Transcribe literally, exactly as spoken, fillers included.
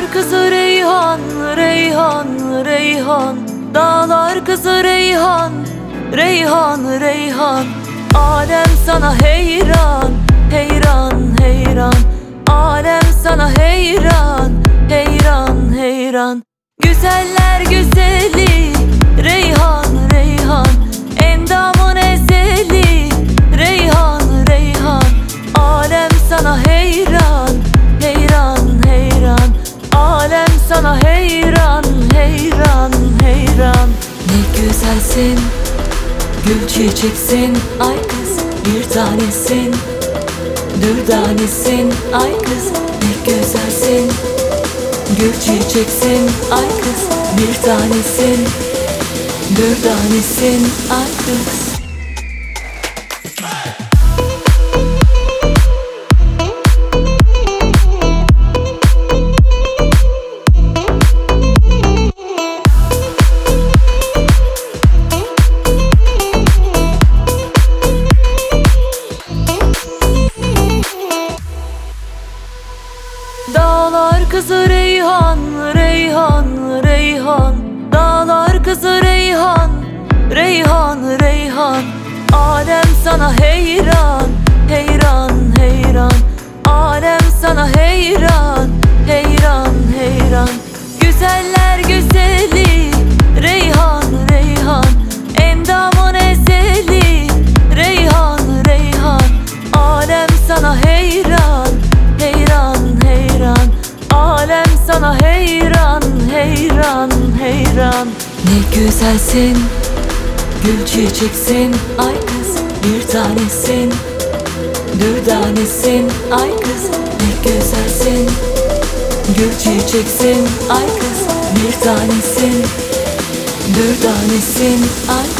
kızı Reyhan, Reyhan, Reyhan. Dağlar kızı Reyhan, Reyhan, Reyhan. Alem sana heyran, heyran, heyran. Alem sana heyran, heyran, heyran. Güzeller güzeli Reyhan, Reyhan. Endamın ezeli Reyhan, Reyhan. Alem sana heyran, heyran, heyran. Alem sana heyran, heyran, heyran. Ne güzelsin, gül çiçeksin, ay kız bir tanesin. Dürdanesin, ay kız ne güzelsin. Gül çiçeksin, ay kız bir tanesin. Dürdanesin, ay kız. Dağlar kızı Reyhan, Reyhan, Reyhan. Dağlar kızı Reyhan, Reyhan, Reyhan. Alem sana heyran, heyran, heyran. Alem sana heyran, heyran, heyran. Güzeller güzeli Reyhan, Reyhan. Endamın ezeli Reyhan, Reyhan. Alem sana heyran, heyran, heyran. Alem sana heyran, heyran, heyran. Ne güzelsin, gül çiçeksin, ay kız bir tanesin. Dürdanesin, ay kız ne güzelsin. Gül çiçeksin, ay kız bir tanesin. Dürdanesin, ay